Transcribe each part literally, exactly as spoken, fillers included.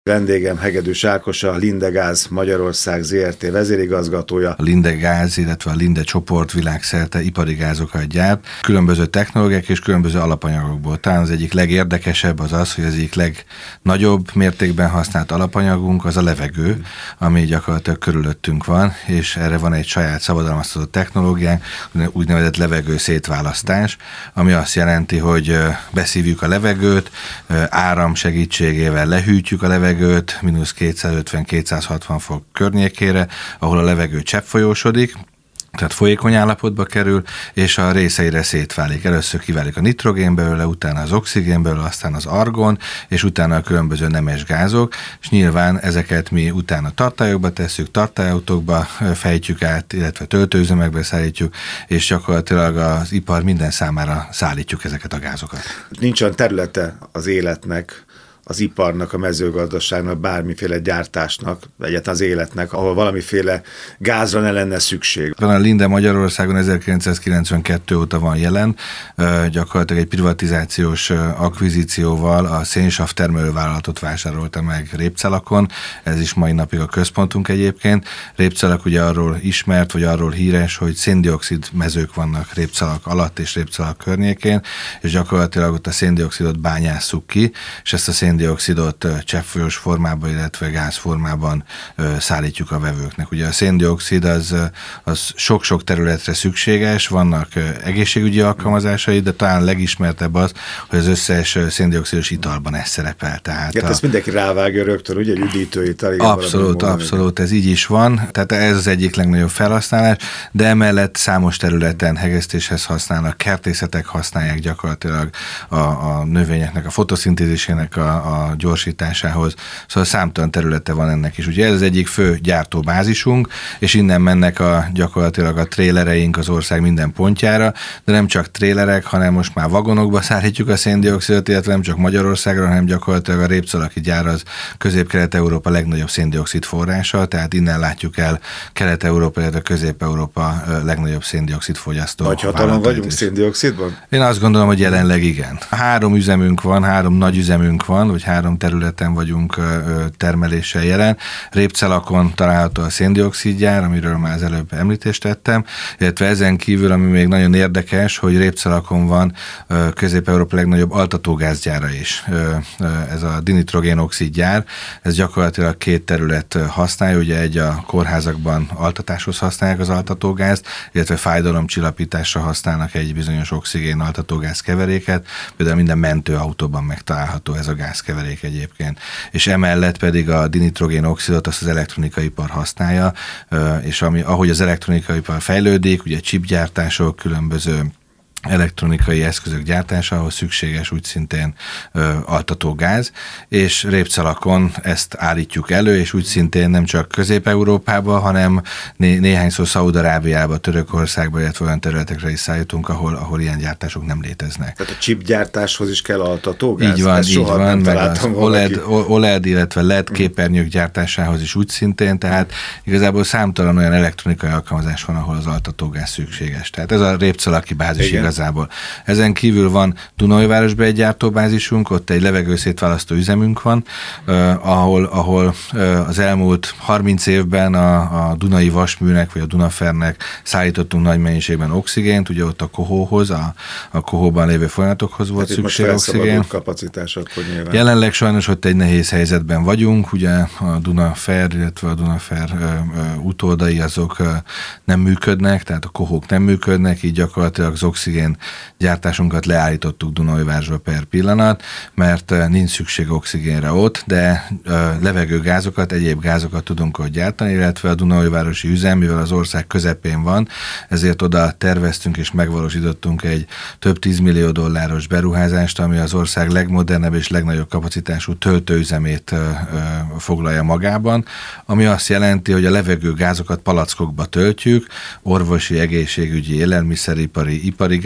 Vendégem Hegedűs Ákos, a Linde Gáz Magyarország zé er té vezérigazgatója. A Linde Gáz, illetve a Linde csoport világszerte ipari gázokat gyárt, különböző technológiák és különböző alapanyagokból. Talán az egyik legérdekesebb az az, hogy az egyik legnagyobb mértékben használt alapanyagunk az a levegő, ami gyakorlatilag körülöttünk van, és erre van egy saját szabadalmaztatott technológiánk, úgynevezett levegő szétválasztás, ami azt jelenti, hogy beszívjuk a levegőt, áram segítségével lehűtjük a levegőt, mínusz kétszázötven-kétszázhatvan fok környékére, ahol a levegő cseppfolyósodik, tehát folyékony állapotba kerül, és a részeire szétválik. Először kiválik a nitrogén belőle, utána az oxigén belőle, aztán az argon, és utána a különböző nemes gázok, és nyilván ezeket mi utána tartályokba tesszük, tartályautókba fejtjük át, illetve töltőüzemekbe szállítjuk, és gyakorlatilag az ipar minden számára szállítjuk ezeket a gázokat. Nincs olyan területe az életnek, az iparnak, a mezőgazdaságnak, bármiféle gyártásnak, vagy egyáltalán az életnek, ahol valamiféle gázra ne lenne szükség. A Linde Magyarországon ezerkilencszázkilencvenkettő óta van jelen, gyakorlatilag egy privatizációs akvizícióval a szénsav termelővállalatot vásárolta meg Répcelakon, ez is mai napig a központunk egyébként. Répcelak ugye arról ismert, vagy arról híres, hogy széndioxid mezők vannak Répcelak alatt és Répcelak környékén, és gyakorlatilag ott a széndioxidot bányásszuk ki, és ezt a széndioxidot cseppfolyós formában, illetve gázformában szállítjuk a vevőknek. Ugye a széndioxid az, az sok-sok területre szükséges, vannak egészségügyi alkalmazásai, de talán legismertebb az, hogy az összes széndioxidos italban ez szerepel. Tehát ja, a... ezt mindenki rávágja rögtön, ugye, üdítőital. Abszolút, abszolút, ez így is van. Tehát ez az egyik legnagyobb felhasználás, de emellett számos területen hegesztéshez használnak, kertészetek használják gyakorlatilag a, a növényeknek a fotoszintézisének a a gyorsításához, szóval számtalan területe van ennek is. Ugye ez az egyik fő gyártóbázisunk, és innen mennek a, gyakorlatilag a trélereink az ország minden pontjára, de nem csak trélerek, hanem most már vagonokba szállítjuk a széndioxidot, illetve nem csak Magyarországra, hanem gyakorlatilag a Répcelaki gyár az Közép-Kelet-Európa legnagyobb széndioxid forrása, tehát innen látjuk el Kelet-Európa, illetve Közép-Európa legnagyobb széndioxid fogyasztó. Nagy hatalom vagyunk széndioxidban? Én azt gondolom, hogy jelenleg igen. Három üzemünk van, három nagy üzemünk van, vagy három területen vagyunk termeléssel jelen. Répcelakon található a széndioxidgyár, amiről már az előbb említést tettem, illetve ezen kívül, ami még nagyon érdekes, hogy Répcelakon van Közép-Európa legnagyobb altatógázgyára is. Ez a dinitrogén-oxid gyár, ez gyakorlatilag két terület használja, ugye egy a kórházakban altatáshoz használják az altatógázt, illetve fájdalomcsillapításra használnak egy bizonyos oxigén altatógáz keveréket, például minden mentőautóban megtalálható ez a gázkeverék egyébként. És emellett pedig a dinitrogén-oxidot azt az elektronikai-ipar használja, és ami, ahogy az elektronikai-ipar fejlődik, ugye chipgyártások, különböző elektronikai eszközök gyártásához szükséges úgy szintén ö, altatógáz, és Répcelakon ezt állítjuk elő, és úgy szintén nem csak Közép-Európába, hanem né- néhányszor Szaúd-Arábiába, Törökországba, illetve olyan területekre is szállítunk, ahol, ahol ilyen gyártások nem léteznek. Tehát a chipgyártáshoz is kell altatógáz? Így van, ezt így van, meg az o el e dé, o el e dé, illetve el e dé képernyők gyártásához is úgy szintén, tehát igazából számtalan olyan elektronikai alkalmazás van, ahol az altatógáz szükséges. Tehát ez a Répcelaki bázis igaz. Igazából. Ezen kívül van Dunaújvárosban egy gyártóbázisunk, ott egy levegőszétválasztó üzemünk van, eh, ahol, ahol eh, az elmúlt harminc évben a, a Dunai Vasműnek vagy a Dunafernek szállítottunk nagy mennyiségben oxigént, ugye ott a kohóhoz, a, a kohóban lévő folyamatokhoz volt hát szükség oxigén. Jelenleg sajnos ott egy nehéz helyzetben vagyunk, ugye a Dunafer, illetve a Dunafer ö, ö, utódai azok ö, nem működnek, tehát a kohók nem működnek, így gyakorlatilag az oxigén gyártásunkat leállítottuk Dunaújvárosba per pillanat, mert nincs szükség oxigénre ott, de levegőgázokat, egyéb gázokat tudunk ott gyártani, illetve a Dunaújvárosi üzem, mivel az ország közepén van, ezért oda terveztünk és megvalósítottunk egy több tízmillió dolláros beruházást, ami az ország legmodernebb és legnagyobb kapacitású töltőüzemét foglalja magában, ami azt jelenti, hogy a levegőgázokat palackokba töltjük, orvosi, egészségügyi, élelmiszeripari, ipari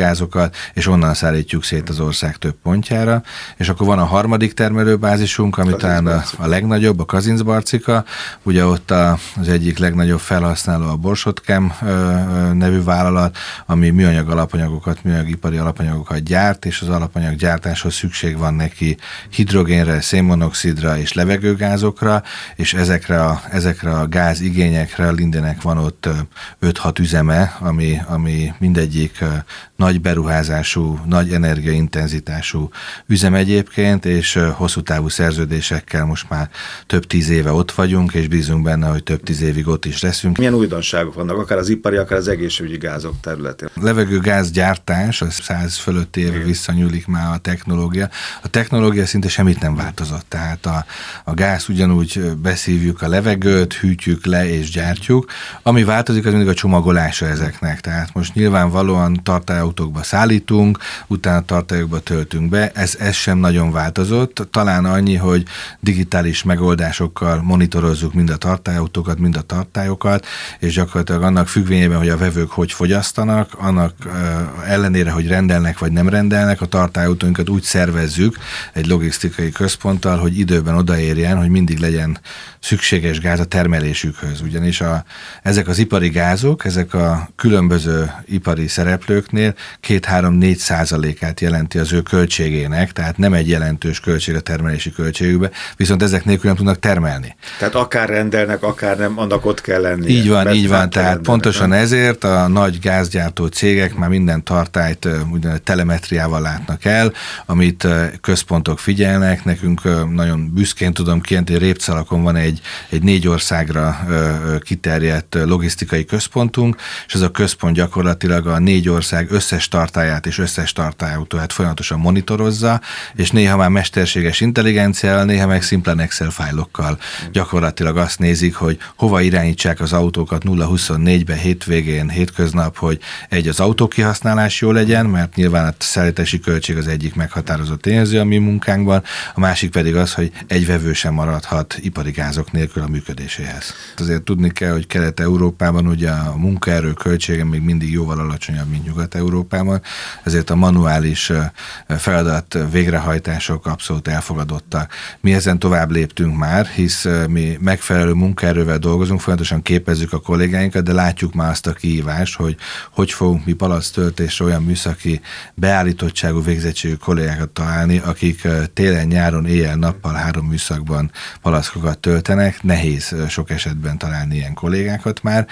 gázokat, és onnan szállítjuk szét az ország több pontjára. És akkor van a harmadik termelőbázisunk, ami talán a, a legnagyobb, a Kazincbarcika. Ugye ott a, az egyik legnagyobb felhasználó a Borsod-Chem nevű vállalat, ami műanyag alapanyagokat, műanyagipari alapanyagokat gyárt, és az alapanyaggyártáshoz szükség van neki hidrogénre, szénmonoxidra és levegőgázokra, és ezekre a, ezekre a gázigényekre a Lindenek van ott öt-hat üzeme, ami, ami mindegyik nagy beruházású, nagy energiaintenzitású üzem egyébként, és hosszú távú szerződésekkel most már több tíz éve ott vagyunk, és bízunk benne, hogy több tíz évig ott is leszünk. Milyen újdonságok vannak, akár az ipari, akár az egészségügyi gázok területén? A levegőgázgyártás, az száz fölött éve visszanyúlik már a technológia. A technológia szinte semmit nem változott, tehát a, a gáz ugyanúgy beszívjuk a levegőt, hűtjük le és gyártjuk. Ami változik, az mindig a csomagolása ezeknek, tehát most nyilvánvalóan tartályautókba szállítunk, utána tartályokba töltünk be, ez, ez sem nagyon változott, talán annyi, hogy digitális megoldásokkal monitorozzuk mind a tartályautókat, mind a tartályokat, és gyakorlatilag annak függvényében, hogy a vevők hogy fogyasztanak, annak uh, ellenére, hogy rendelnek vagy nem rendelnek, a tartályautóinkat úgy szervezzük egy logisztikai központtal, hogy időben odaérjen, hogy mindig legyen szükséges gáz a termelésükhöz. Ugyanis a, ezek az ipari gázok, ezek a különböző ipari szereplőknél két-három-négy százalékát jelenti az ő költségének, tehát nem egy jelentős költség a termelési költségükbe, viszont ezek nélkül nem tudnak termelni. Tehát akár rendelnek, akár nem, annak ott kell lennie. Így van, így van, tehát pontosan nem? Ezért a nagy gázgyártó cégek már minden tartályt úgynevezett telemetriával látnak el, amit központok figyelnek. Nekünk nagyon büszkén tudom kijelenteni, hogy Répcalakon van egy, egy négy országra kiterjedt logisztikai központunk, és ez a központ gyakorlatilag a négy ország összes tartályát és összes tartályautóját folyamatosan monitorozza, és néha már mesterséges intelligenciával, néha meg szimplán Excel fájlokkal gyakorlatilag azt nézik, hogy hova irányítsák az autókat nulla huszonnégybe, hétvégén, hétköznap, hogy egy az autókihasználás jó legyen, mert nyilván a szállítási költség az egyik meghatározó tényező a mi munkánkban, a másik pedig az, hogy egy vevő sem maradhat ipari gázok nélkül a működéséhez. Azért tudni kell, hogy Kelet-Európában ugye a munkaerő költsége még mindig jóval alacsonyabb, mint Nyugat-Európában, ezért a manuális feladat végrehajtások abszolút elfogadottak. Mi ezen tovább léptünk már, hisz mi megfelelő munkaerővel dolgozunk, folyamatosan képezzük a kollégáinkat, de látjuk már azt a kihívást, hogy hogy fogunk mi palactöltésre olyan műszaki beállítottságú, végzettségű kollégákat találni, akik télen, nyáron, éjjel-nappal három műszakban palackokat töltenek. Nehéz sok esetben találni ilyen kollégákat már,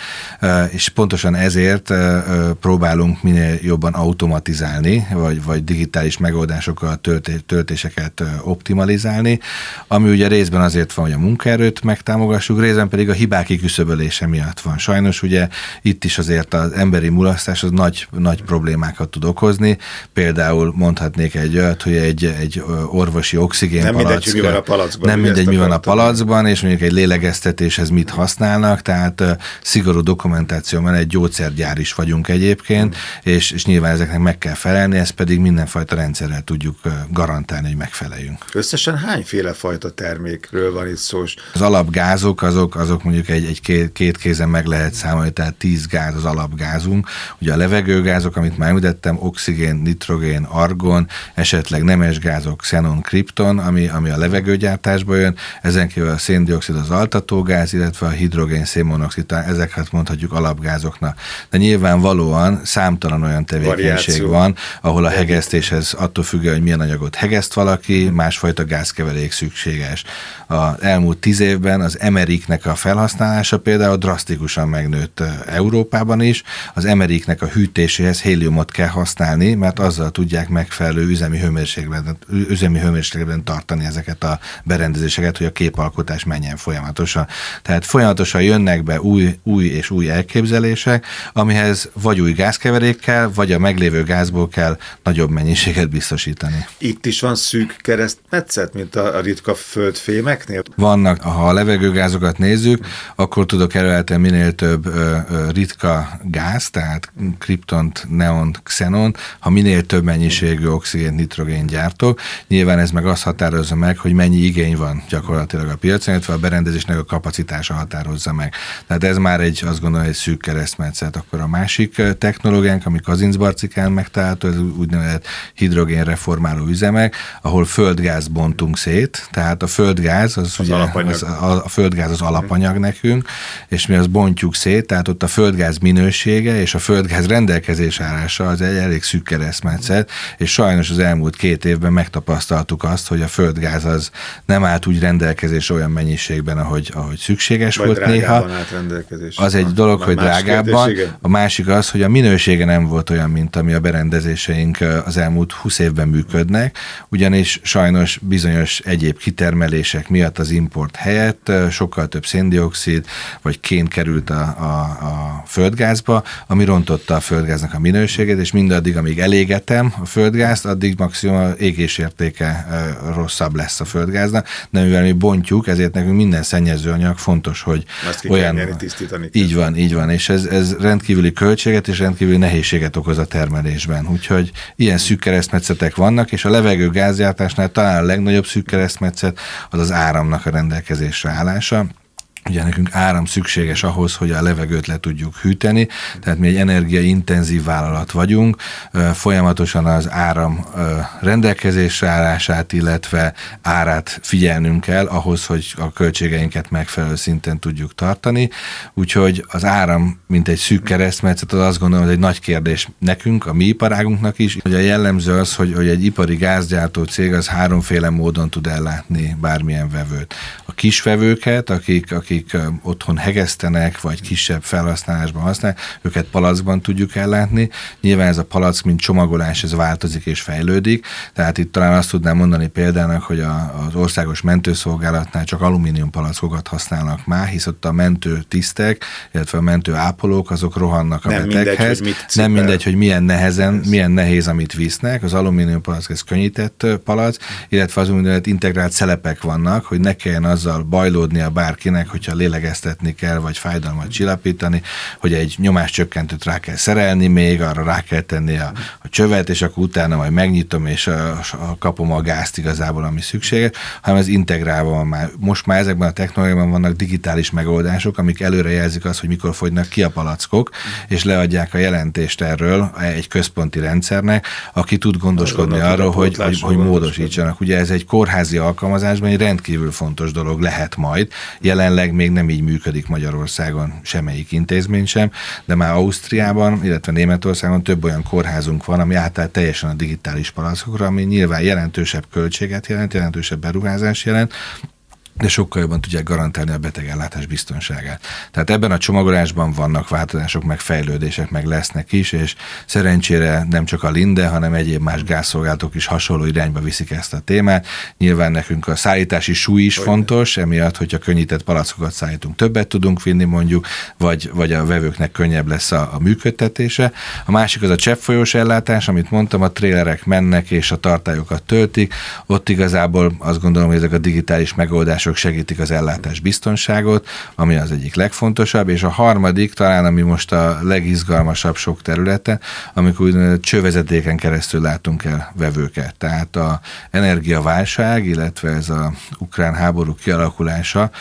és pontosan ezért próbálunk minél jobban automatizálni, vagy, vagy digitális megoldásokkal tölté, töltéseket optimalizálni, ami ugye részben azért van, hogy a munkaerőt megtámogassuk, részben pedig a hibák kiküszöbölése miatt van. Sajnos ugye itt is azért az emberi mulasztás az nagy, nagy problémákat tud okozni. Például mondhatnék egy olyat, hogy egy, egy orvosi oxigén nem palack, mindegy, mi van a palackban. Nem mindegy, mi van a palackban, és mondjuk egy lélegeztetéshez mit használnak, tehát uh, szigorú dokumentáció mellett egy gyógyszergyár is vagyunk egyébként, hmm. és, és nyilván ezeknek meg kell felelni, ezt pedig mindenfajta rendszerrel tudjuk uh, garantálni, hogy megfeleljünk. Összesen hányféle fajta termékről van itt szó? Az alapgázok, azok, azok mondjuk egy, egy két, két kézen meg lehet számolni, tehát tíz gáz az alapgázunk. Ugye a levegőgázok, amit már említettem, oxigén, nitrogén, argon, esetleg nemesgázok, xenon, kripton, ami, ami a levegőgyártásba jön, ezen kívül a széndioxid az altatógáz, illetve a hidrogén, szénmonoxid, ezeket mondhatjuk alapgázoknak. De nyilvánvalóan számtalan olyan tevékenység Variáció. van, ahol a hegesztéshez attól függően, hogy milyen anyagot hegeszt valaki, másfajta gázkeverék szükséges. Az elmúlt tíz évben az emeriknek a felhasználása például drasztikusan megnőtt Európában is. Az emeriknek a hűtéséhez héliumot kell használni, mert azzal tudják megfelelő üzemi hőmérsékletben, üzemi hőmérsékletben tartani ezeket a berendezéseket, hogy a képalkotás menjen folyamatosan. Tehát folyamatosan jönnek be új, új és új elképzelések, amihez vagy új gázkeverék kell, vagy a meglévő gázból kell nagyobb mennyiséget biztosítani. Itt is van szűk keresztmetszet, mint a ritka földfémeknél? Vannak, ha a levegőgázokat nézzük, akkor tudok előállítani minél több ö, ö, ritka gáz, tehát kriptont, neont, xenont, ha minél több mennyiségű oxigént, nitrogén gyártok. Nyilván ez meg azt határozza meg, hogy mennyi igény van gyakorlatilag a piacon, illetve a berendezésnek a kapacitása határozza meg. Tehát ez már egy, azt gondolom, egy szűk keresztmetszet. Akkor a másik technológiánk, ami Kazincbarcika, Kazincbarcikán megtalálható, ez úgynevezett hidrogénreformáló üzemek, ahol földgáz bontunk szét, tehát a földgáz az, az, ugye, az a, a földgáz az alapanyag nekünk, és mi azt bontjuk szét, tehát ott a földgáz minősége és a földgáz rendelkezés állása az egy elég szűk keresztmetszet, és sajnos az elmúlt két évben megtapasztaltuk azt, hogy a földgáz az nem állt úgy rendelkezés olyan mennyiségben, ahogy, ahogy szükséges Vagy volt néha. Az egy dolog, hogy drágábban. A másik az, hogy a minősége nem volt olyan, mint ami a berendezéseink az elmúlt húsz évben működnek, ugyanis sajnos bizonyos egyéb kitermelések miatt az import helyett sokkal több széndioxid vagy kén került a, a, a földgázba, ami rontotta a földgáznak a minőségét, és mindaddig, amíg elégetem a földgázt, addig maximum égésértéke rosszabb lesz a földgáznak, de mivel mi bontjuk, ezért nekünk minden szennyezőanyag fontos, hogy olyan... Nyerni, tisztítani. Így van, így van, és ez, ez rendkívüli költséget és rendkívüli nehézséget okoz a termelésben. Úgyhogy ilyen szűk keresztmetszetek vannak, és a levegő gázgyártásnál talán a legnagyobb szűk keresztmetszet az az áramnak a rendelkezésre állása. Ugye nekünk áram szükséges ahhoz, hogy a levegőt le tudjuk hűteni, tehát mi egy energiaintenzív vállalat vagyunk, folyamatosan az áram rendelkezésre állását, illetve árát figyelnünk kell ahhoz, hogy a költségeinket megfelelő szinten tudjuk tartani, úgyhogy az áram, mint egy szűk keresztmetszet, az azt gondolom, hogy egy nagy kérdés nekünk, a mi iparágunknak is, hogy a jellemző az, hogy, hogy egy ipari gázgyártó cég az háromféle módon tud ellátni bármilyen vevőt. A kisvevőket, akik, akik akik otthon hegesztenek, vagy kisebb felhasználásban használják, őket palackban tudjuk ellátni. Nyilván ez a palack, mint csomagolás, ez változik és fejlődik, tehát itt talán azt tudnám mondani példának, hogy a, az országos mentőszolgálatnál csak alumínium palackokat használnak már, hisz ott a mentő tisztek, illetve a mentő ápolók, azok rohannak a Nem beteghez. Mindegy, hogy Nem mindegy, hogy milyen nehezen, milyen nehéz, amit visznek. Az alumínium palack, ez könnyített palack, illetve az úgynevezett integrált szelepek vannak, hogy ne kelljen azzal bajlódnia bárkinek, hogyha lélegeztetni kell, vagy fájdalmat csillapítani, hogy egy nyomáscsökkentőt rá kell szerelni még, arra rá kell tenni a, a csövet, és akkor utána majd megnyitom, és a, a kapom a gázt igazából, ami szükséges, hanem ez integrálva van már. Most már ezekben a technológiában vannak digitális megoldások, amik előre jelzik azt, hogy mikor fogynak ki a palackok, és leadják a jelentést erről egy központi rendszernek, aki tud gondoskodni arról, hogy, hogy, hogy módosítsanak. Ugye ez egy kórházi alkalmazásban egy rendkívül fontos dolog lehet majd. Jelenleg még nem így működik Magyarországon semmelyik intézmény sem, de már Ausztriában, illetve Németországon több olyan kórházunk van, ami átállt teljesen a digitális palackokra, ami nyilván jelentősebb költséget jelent, jelentősebb beruházás jelent, de sokkal jobban tudják garantálni a betegellátás biztonságát. Tehát ebben a csomagolásban vannak változások, meg fejlődések, meg lesznek is, és szerencsére nem csak a Linde, hanem egyéb más gázszolgáltatók is hasonló irányba viszik ezt a témát. Nyilván nekünk a szállítási súly is Olyan. fontos, emiatt, hogyha könnyített palackokat szállítunk, többet tudunk vinni mondjuk, vagy, vagy a vevőknek könnyebb lesz a, a működtetése. A másik az a cseppfolyós ellátás, amit mondtam, a trélerek mennek és a tartályokat töltik. Ott igazából azt gondolom, hogy ezek a digitális megoldások segítik az ellátás biztonságot, ami az egyik legfontosabb, és a harmadik, talán ami most a legizgalmasabb sok területen, amikor úgynevezett csővezetéken keresztül látunk el vevőket. Tehát a energiaválság, illetve ez a ukrán háború kialakulása,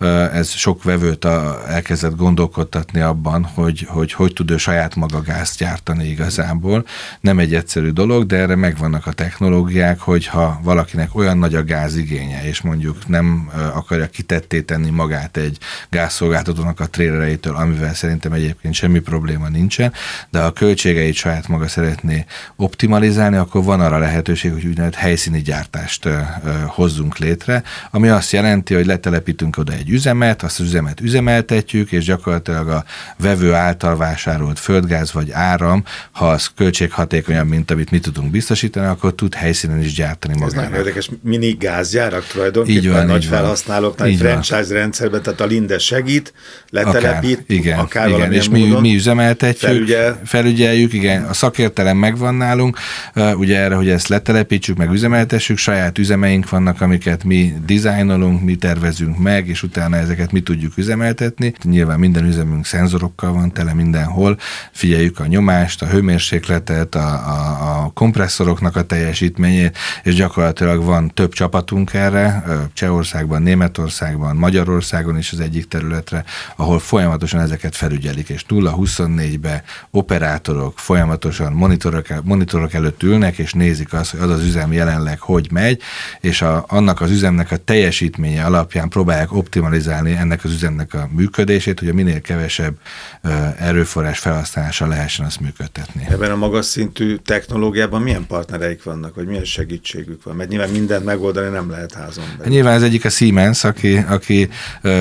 ez sok vevőt elkezdett gondolkodtatni abban, hogy hogy, hogy tud ő saját maga gázt gyártani igazából. Nem egy egyszerű dolog, de erre megvannak a technológiák, hogyha valakinek olyan nagy a gázigénye, és mondjuk nem akarja kitetté tenni magát egy gázszolgáltatónak a trélereitől, amivel szerintem egyébként semmi probléma nincsen, de ha a költségeit saját maga szeretné optimalizálni, akkor van arra lehetőség, hogy úgynevezett helyszíni gyártást ö, ö, hozzunk létre, ami azt jelenti, hogy letelepítünk oda egy üzemet, azt az üzemet üzemeltetjük, és gyakorlatilag a vevő által vásárolt földgáz vagy áram, ha az költséghatékonyabb, mint amit mi tudunk biztosítani, akkor tud helyszínen is gyártani magának. Ez nagyon érdekes, mini gázgyárak tulajdonképpen. Így van, nagy felhasználóknál, egy franchise rendszerben, tehát a Linde segít, letelepít, akár, igen, akár igen, és mi, mi üzemeltetjük, felügyel. felügyeljük, igen, a szakértelem megvan nálunk, ugye erre, hogy ezt letelepítsük, meg üzemeltessük, saját üzemeink vannak, amiket mi dizájnolunk, mi tervezünk meg, és utána ezeket mi tudjuk üzemeltetni. Nyilván minden üzemünk szenzorokkal van tele mindenhol, figyeljük a nyomást, a hőmérsékletet, a, a, a kompresszoroknak a teljesítményét, és gyakorlatilag van több csapatunk erre, Csehország, Franciaországban, Németországban, Magyarországon is az egyik területre, ahol folyamatosan ezeket felügyelik, és nulla huszonnégybe operátorok folyamatosan monitorok, monitorok előtt ülnek, és nézik azt, hogy az az üzem jelenleg hogy megy, és a, annak az üzemnek a teljesítménye alapján próbálják optimalizálni ennek az üzemnek a működését, hogy a minél kevesebb erőforrás felhasználása lehessen azt működtetni. Ebben a magas szintű technológiában milyen partnereik vannak, vagy milyen segítségük van? Mert nyilván mindent megoldani nem lehet házon belül. Nyilván ez egyik a Siemens, aki, aki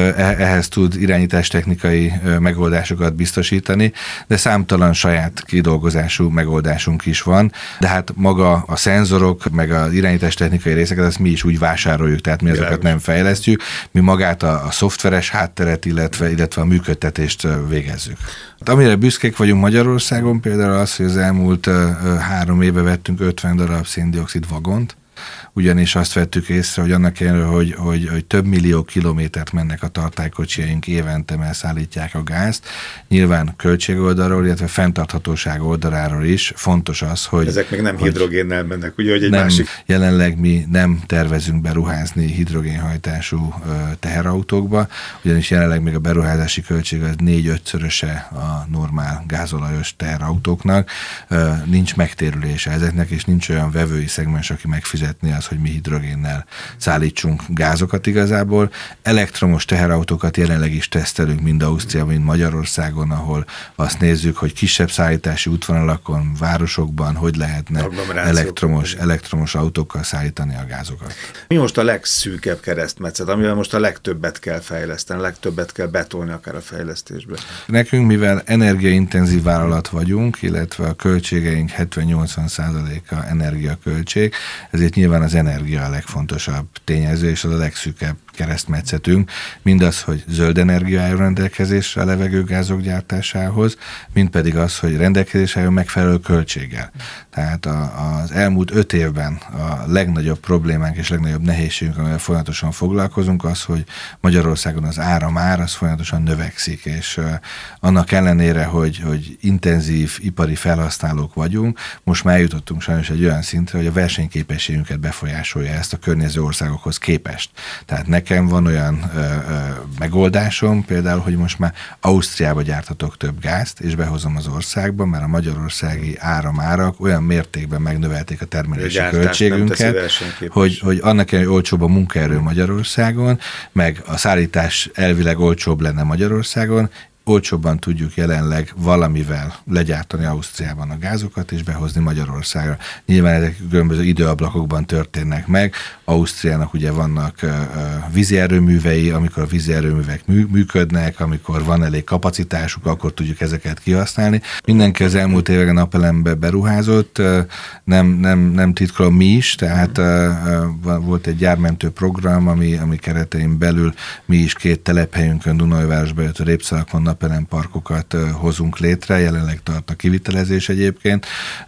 ehhez tud irányítástechnikai megoldásokat biztosítani, de számtalan saját kidolgozású megoldásunk is van, de hát maga a szenzorok, meg az irányítástechnikai részeket, ezt mi is úgy vásároljuk, tehát mi azokat nem fejlesztjük, mi magát a, a szoftveres hátteret, illetve, illetve a működtetést végezzük. Amire büszkék vagyunk Magyarországon, például az, hogy az elmúlt három éve vettünk ötven darab széndioxid vagont, ugyanis azt vettük észre, hogy annak ellenére, hogy, hogy, hogy több millió kilométert mennek a tartálykocsijaink évente, mert szállítják a gázt. Nyilván költségoldalról, illetve fenntarthatóság oldaláról is fontos az, hogy... Ezek még nem hidrogénnel mennek, ugye, hogy egy nem, másik... Jelenleg mi nem tervezünk beruházni hidrogénhajtású teherautókba, ugyanis jelenleg még a beruházási költség az négy-ötszöröse a normál gázolajos teherautóknak. Nincs megtérülése ezeknek, és nincs olyan vevői szegmens, aki megfizetni az, hogy mi hidrogénnel szállítsunk gázokat igazából. Elektromos teherautókat jelenleg is tesztelünk mind Ausztriában, mind Magyarországon, ahol azt nézzük, hogy kisebb szállítási útvonalakon, városokban hogy lehetne elektromos, elektromos autókkal szállítani a gázokat. Mi most a legszűkebb keresztmetszet, amivel most a legtöbbet kell fejleszteni, a legtöbbet kell betolni akár a fejlesztésbe? Nekünk, mivel energiaintenzív vállalat vagyunk, illetve a költségeink hetven-nyolcvan százaléka energiaköltség, ezért nyilván az energia a legfontosabb tényező, és az a legszűkebb keresztmetszetünk, mindaz, hogy zöld energia álljon rendelkezésre a levegőgázok gyártásához, mind pedig az, hogy rendelkezésre álljon megfelelő költséggel. Tehát a, az elmúlt öt évben a legnagyobb problémánk és legnagyobb nehézségünk, amivel folyamatosan foglalkozunk, az, hogy Magyarországon az áramár az folyamatosan növekszik, és uh, annak ellenére, hogy, hogy intenzív ipari felhasználók vagyunk, most már eljutottunk sajnos egy olyan szintre, hogy a versenyképességünket befolyásolja ezt a környező országokhoz képest. Tehát nekem van olyan ö, ö, megoldásom, például, hogy most már Ausztriába gyártatok több gázt, és behozom az országba, mert a magyarországi áramárak olyan mértékben megnövelték a termelési a költségünket, hogy, hogy annak ellenére, hogy olcsóbb a munkaerő Magyarországon, meg a szállítás elvileg olcsóbb lenne Magyarországon, olcsóbban tudjuk jelenleg valamivel legyártani Ausztriában a gázokat és behozni Magyarországra. Nyilván ezek különböző időablakokban történnek meg. Ausztriának ugye vannak uh, vízi erőművei, amikor a vízi erőművek mű, működnek, amikor van elég kapacitásuk, akkor tudjuk ezeket kihasználni. Mindenki az elmúlt években napelembe beruházott, uh, nem, nem, nem titkolom mi is, tehát uh, uh, volt egy gyármentő program, ami, ami keretein belül mi is két telephelyünkön, Dunajvárosban, illetve Répszalakon napelemparkokat hozunk létre, jelenleg tart a kivitelezés egyébként,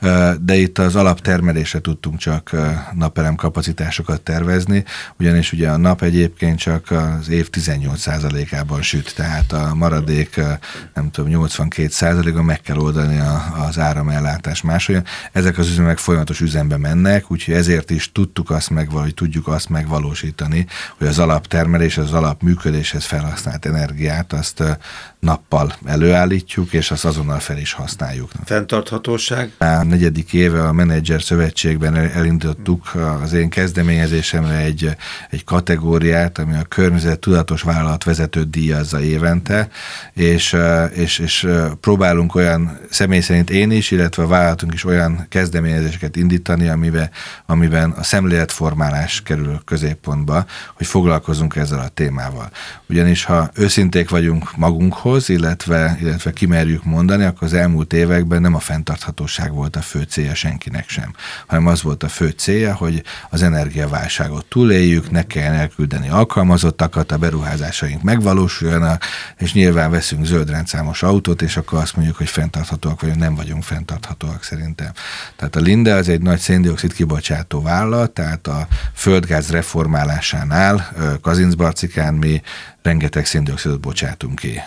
de itt az alaptermelésre tudtunk csak napelem kapacitásokat tervezni, ugyanis ugye a nap egyébként csak az év tizennyolc százalékában süt, tehát a maradék, nem tudom, nyolcvankét százalékon meg kell oldani a, az áramellátás másolyan. Ezek az üzemek folyamatos üzembe mennek, úgyhogy ezért is tudtuk azt megvalósítani, tudjuk azt megvalósítani, hogy az alaptermelés, az alapműködéshez felhasznált energiát azt nappal előállítjuk, és azt azonnal fel is használjuk. Fenntarthatóság? A negyedik éve a Menedzser Szövetségben elindítottuk az én kezdeményezésemre egy, egy kategóriát, ami a környezet tudatos vállalatvezetőt díjazza évente, és, és, és próbálunk olyan, személy szerint én is, illetve a vállalatunk is olyan kezdeményezéseket indítani, amiben, amiben a szemléletformálás kerül középpontba, hogy foglalkozunk ezzel a témával. Ugyanis ha őszinték vagyunk magunkhoz, illetve, illetve kimerjük mondani, akkor az elmúlt években nem a fenntarthatóság volt a fő célja senkinek sem, hanem az volt a fő célja, hogy az energiaválságot túléljük, ne kelljen elküldeni alkalmazottakat, a beruházásaink megvalósuljanak, és nyilván veszünk zöld rendszámos autót, és akkor azt mondjuk, hogy fenntarthatóak vagyunk, nem vagyunk fenntarthatóak szerintem. Tehát a Linde az egy nagy széndioxid kibocsátó vállalat, tehát a földgáz reformálásánál Kazincbarcikán mi rengeteg széndioxidot bocsátunk ki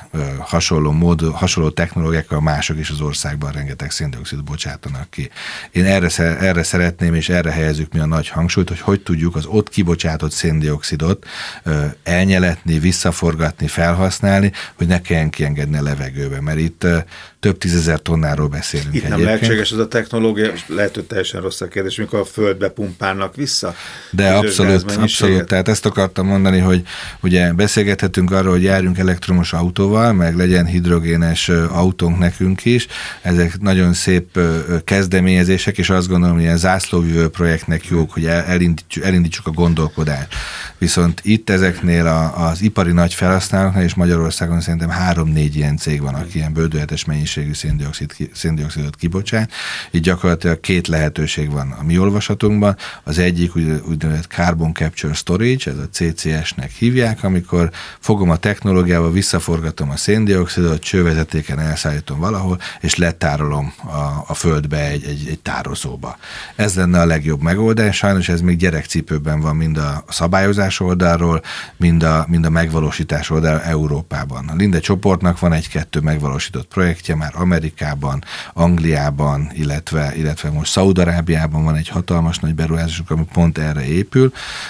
hasonló mód, hasonló technológiákkal mások is az országban rengeteg szén-dioxidot bocsátanak ki. Én erre, erre szeretném, és erre helyezzük mi a nagy hangsúlyt, hogy hogy tudjuk az ott kibocsátott szén-dioxidot elnyeletni, visszaforgatni, felhasználni, hogy ne kelljen kiengedni a levegőbe, mert itt több tízezer tonnáról beszélünk. Itt nem egyébként. lehetséges az a technológia, lehet, hogy teljesen rossz a kérdés, mikor a földbe pumpálnak vissza? De abszolút, abszolút. Tehát ezt akartam mondani, hogy ugye beszélgethetünk arról, hogy járjunk elektromos autóval, meg legyen hidrogénes autónk nekünk is. Ezek nagyon szép kezdeményezések, és azt gondolom, hogy ilyen zászlóvivő projektnek jók, hogy elindítsuk, elindítsuk a gondolkodást. Viszont itt ezeknél a, az ipari nagy felhasználóknál, és Magyarországon szerintem három-négy ilyen cég van, aki ilyen bődületes mennyiségű szén-dioxid, szén-dioxidot kibocsát. Így gyakorlatilag két lehetőség van a mi olvasatunkban. Az egyik úgynevezett Carbon Capture Storage, ez a cé cé es-nek hívják, amikor fogom a technológiával, visszaforgatom a szén-dioxidot, csővezetéken elszállítom valahol, és letárolom a, a földbe egy, egy, egy tározóba. Ez lenne a legjobb megoldás, sajnos ez még gyerekcipőben van mind a szabályozás oldalról, mind a, mind a megvalósítás oldalról Európában. A Linde csoportnak van egy-kettő megvalósított projektje már Amerikában, Angliában, illetve, illetve most Szaúd-Arábiában van egy hatalmas nagy beruházásuk, ami pont erre épül,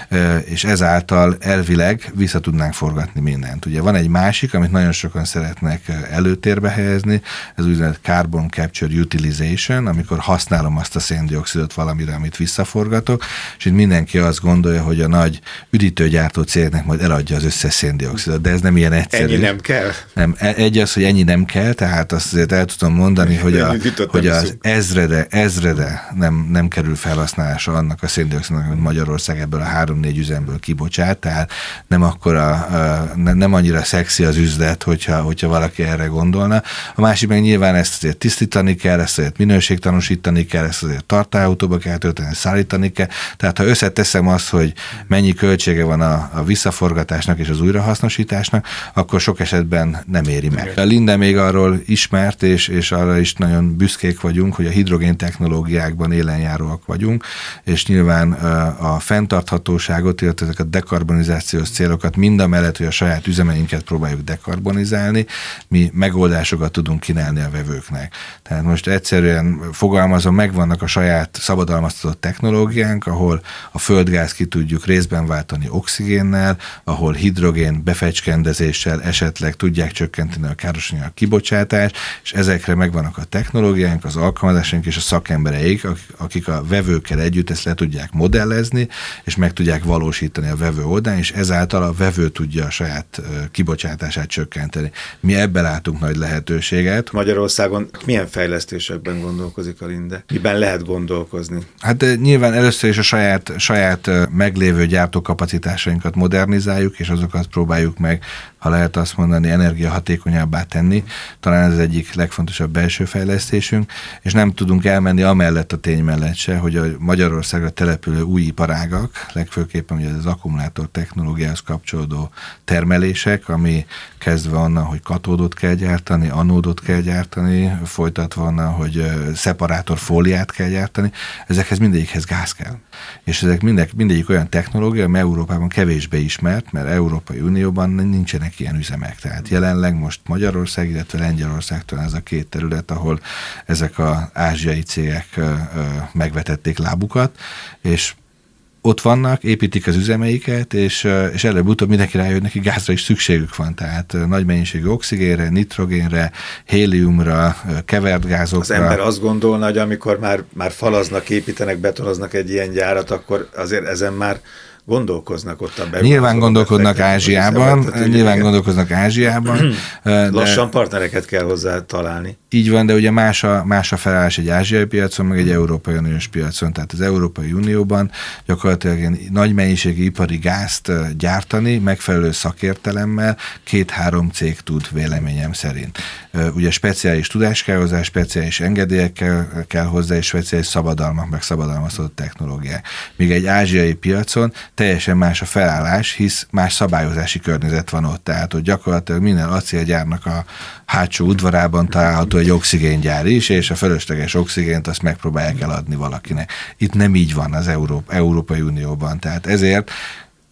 és ezáltal elvileg vissza tudnánk forgatni mindent. Ugye van egy másik, amit nagyon sokan szeretnek előtérbe helyezni, ez úgynevezett Carbon Capture Utilization, amikor használom azt a szén-dioxidot valamire, amit visszaforgatok, és itt mindenki azt gondolja, hogy a nagy üdítőgyártó cégnek majd eladja az összes szén-dioxidot, de ez nem ilyen egyszerű. Ennyi nem kell? Nem, egy az, hogy ennyi nem kell, tehát azt azért el tudom mondani, hogy, a, hogy az ezrede, ezrede nem, nem kerül felhasználásra annak a szén-dioxidnak, amit Magyarország ebből a három-négy üzemből kibocsát, tehát nem akkora, nem annyira szexi az üzlet, hogyha, hogyha valaki erre gondolna. A másik meg nyilván ezt azért tisztítani kell, ezt azért minőségtanúsítani kell, ezt azért tartályautóba kell tölteni, szállítani kell. Tehát ha összeteszem azt, hogy mennyi költsége van a, a visszaforgatásnak és az újrahasznosításnak, akkor sok esetben nem éri meg. A Linde még arról ismert, és, és arra is nagyon büszkék vagyunk, hogy a hidrogén technológiákban élenjáróak vagyunk, és nyilván a fenntarthatóságot, illetve ezek a dekarbonizációs célokat mind a mellett, hogy a saját üzemeinket próbáljuk dekarbonizálni, mi megoldásokat tudunk kínálni a vevőknek. Tehát most egyszerűen fogalmazom, megvannak a saját szabadalmaztatott technológiánk, ahol a földgáz ki tudjuk részben váltani oxigénnel, ahol hidrogén befecskendezéssel esetleg tudják csökkenteni a károsanyag kibocsátást, és ezekre megvannak a technológiánk, az alkalmazásaink és a szakembereik, akik a vevőkkel együtt ezt le tudják modellezni, és meg tudják valósítani a vevő oldalán, és ezáltal a vevő tudja a saját kibocsátását csökkenteni. Mi ebben látunk nagy lehetőséget. Magyarországon milyen fejlesztésekben gondolkozik a Linde? Miben lehet gondolkozni? Hát nyilván először is a saját, saját meglévő gyártókapacitásainkat modernizáljuk, és azokat próbáljuk meg, ha lehet azt mondani, energiahatékonyabbá tenni. Talán ez az egyik legfontosabb belső fejlesztésünk, és nem tudunk elmenni amellett a tény mellett se, hogy a Magyarországra települő új iparágak, legfőképpen ugye az akkumulátor technológiához kapcsolódó termelések, ami kezdve onnan, hogy katódot kell gyártani, anódot kell gyártani, folytatva onnan, hogy szeparátorfóliát kell gyártani, ezekhez mindegyikhez gáz kell. És ezek mindegyik, mindegyik olyan technológia, ami Európában kevésbé ismert, mert Európai Unióban nincsenek ilyen üzemek. Tehát jelenleg most Magyarország, illetve Lengyelországtól ez a két terület, ahol ezek az ázsiai cégek megvetették lábukat, és ott vannak, építik az üzemeiket, és, és előbb-utóbb mindenki rájön, hogy neki gázra is szükségük van, tehát nagy mennyiségű oxigénre, nitrogénre, héliumra, kevert gázokra. Az ember azt gondolna, hogy amikor már, már falaznak, építenek, betonoznak egy ilyen gyárat, akkor azért ezen már gondolkoznak ott a belül. Nyilván gondolkodnak Ázsiában, nyilván gondolkoznak Ázsiában. Lassan partnereket kell hozzá találni. Így van, de ugye más a, más a felállás egy ázsiai piacon, meg egy Európai Uniós piacon. Tehát az Európai Unióban gyakorlatilag nagy mennyiségű ipari gázt gyártani, megfelelő szakértelemmel két-három cég tud véleményem szerint. Ugye speciális tudás kell hozzá, speciális engedélyek kell, kell hozzá, és speciális szabadalmak, meg szabadalmaztatott technológiák. Míg egy ázsiai piacon teljesen más a felállás, hisz más szabályozási környezet van ott. Tehát, hogy gyakorlatilag minden acélgyárnak a hátsó udvarában található egy oxigéngyár is, és a fölösleges oxigént azt megpróbálják eladni valakinek. Itt nem így van az Európa, Európai Unióban. Tehát ezért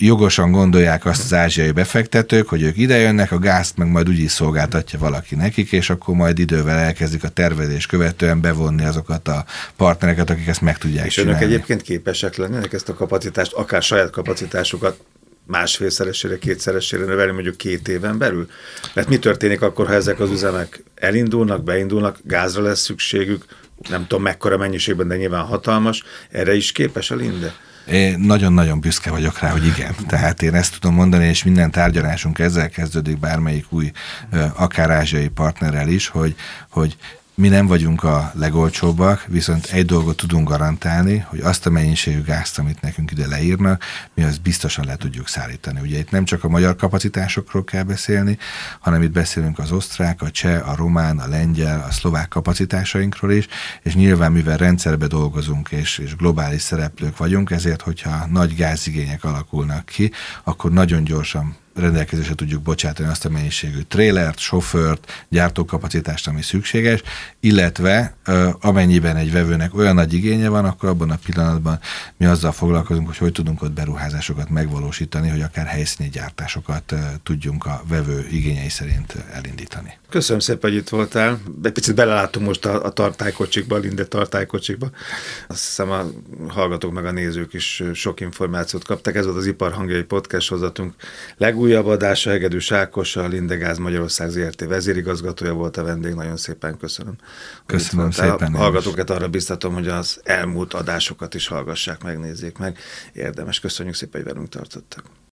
jogosan gondolják azt az ázsiai befektetők, hogy ők idejönnek, a gázt meg majd úgy is szolgáltatja valaki nekik, és akkor majd idővel elkezdik a tervezés követően bevonni azokat a partnereket, akik ezt meg tudják és csinálni. És önök egyébként képesek lennének ezt a kapacitást, akár saját kapacitásukat másfélszeresére, kétszeresére növelni mondjuk két éven belül? Mert mi történik akkor, ha ezek az üzemek elindulnak, beindulnak, gázra lesz szükségük, nem tudom mekkora mennyiségben, de nyilván hatalmas, erre is képes a Linde? Én nagyon-nagyon büszke vagyok rá, hogy igen. Tehát én ezt tudom mondani, és minden tárgyalásunk ezzel kezdődik bármelyik új, akár ázsiai partnerrel is, hogy, hogy mi nem vagyunk a legolcsóbbak, viszont egy dolgot tudunk garantálni, hogy azt a mennyiségű gázt, amit nekünk ide leírnak, mi azt biztosan le tudjuk szállítani. Ugye itt nem csak a magyar kapacitásokról kell beszélni, hanem itt beszélünk az osztrák, a cseh, a román, a lengyel, a szlovák kapacitásainkról is, és nyilván mivel rendszerbe dolgozunk és, és globális szereplők vagyunk, ezért, hogyha nagy gázigények alakulnak ki, akkor nagyon gyorsan rendelkezésre tudjuk bocsátani azt a mennyiségű trélert, sofőrt, gyártókapacitást, ami szükséges, illetve amennyiben egy vevőnek olyan nagy igénye van, akkor abban a pillanatban mi azzal foglalkozunk, hogy hogy tudunk ott beruházásokat megvalósítani, hogy akár helyszíni gyártásokat tudjunk a vevő igényei szerint elindítani. Köszönöm szépen, hogy itt voltál. Egy picit belelátunk most a, a tartálykocsikba, a Linde tartálykocsikba. Azt hiszem a hallgatók meg a nézők is sok információt kaptak. Ez volt az Ipar Hangjai Podcast sorozatunk legújabb adása. Hegedűs Ákos, a Linde Gáz Magyarország zé er té vezérigazgatója volt a vendég. Nagyon szépen köszönöm. Köszönöm szépen. A hallgatókat arra biztatom, hogy az elmúlt adásokat is hallgassák, megnézzék meg. Érdemes. Köszönjük szépen, hogy velünk tartottak.